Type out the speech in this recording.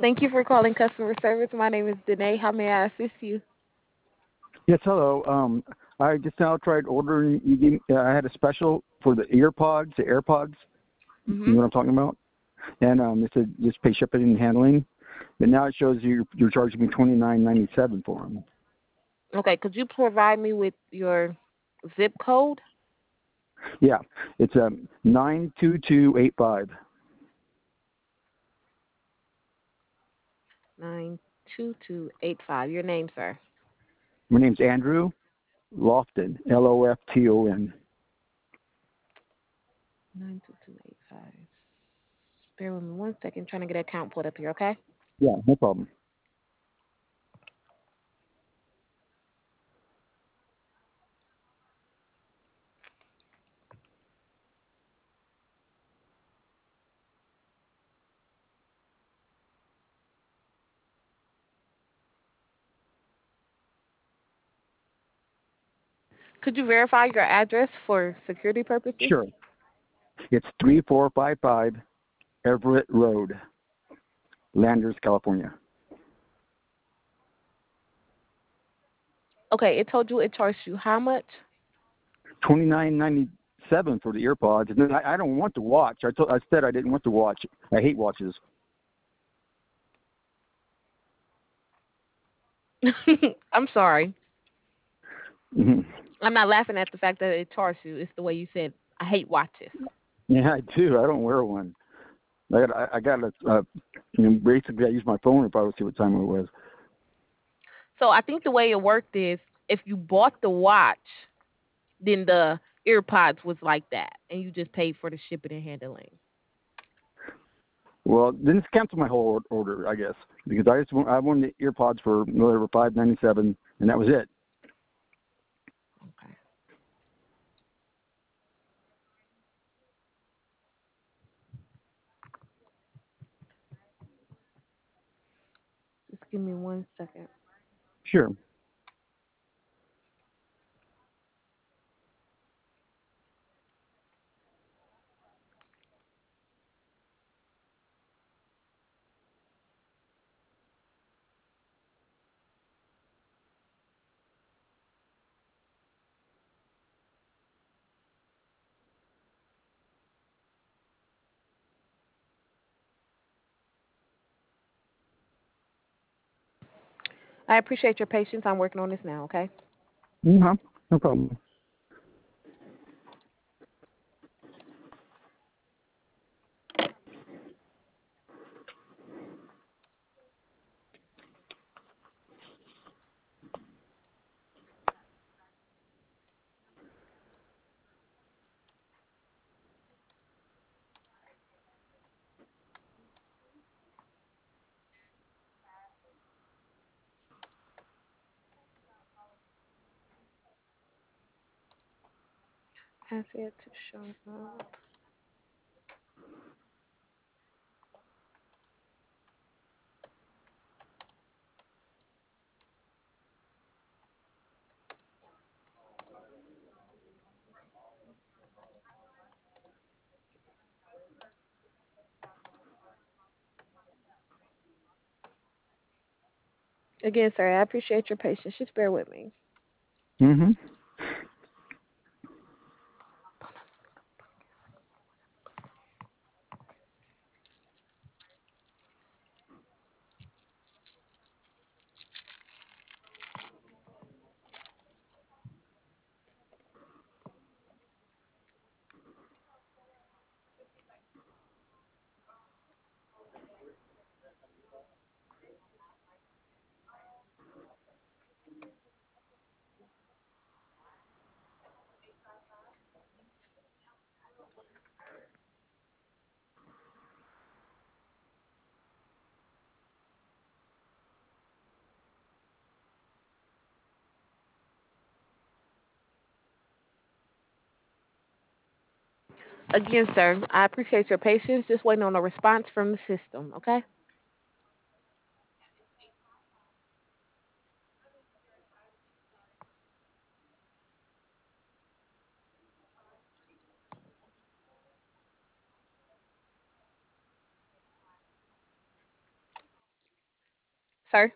Thank you for calling customer service. My name is Danae. How may I assist you? Yes, hello. I just now tried ordering. I had a special for the earpods, the AirPods. You Hmm. know what I'm talking about? And it said just pay shipping and handling. But now it shows you're charging me $29.97 for them. Okay, could you provide me with your zip code? Yeah, it's 92285. 92285. Your name, sir. My name's Andrew Lofton, Lofton. 92285. Bear with me 1 second. Trying to get an account pulled up here, okay? Yeah, no problem. Could you verify your address for security purposes? Sure. It's 3455 Everett Road, Landers, California. Okay, it told you it charged you how much? 29.97 for the earpods, and then I don't want the watch. I said I didn't want the watch. I hate watches. I'm sorry. Hmm. I'm not laughing at the fact that it charged you. It's the way you said, I hate watches. Yeah, I do. I don't wear one. I got a basically I use my phone if I would see what time it was. So I think the way it worked is if you bought the watch, then the earpods was like that, and you just paid for the shipping and handling. Well, then just cancel my whole order, I guess, because I wanted the earpods for whatever $5.97, and that was it. Okay. Just give me 1 second. Sure. I appreciate your patience. I'm working on this now, okay? Mm-hmm. No problem. Has yet to show up. Again, sir, I appreciate your patience. Just bear with me. Mm-hmm. Again, sir, I appreciate your patience. Just waiting on a response from the system, okay?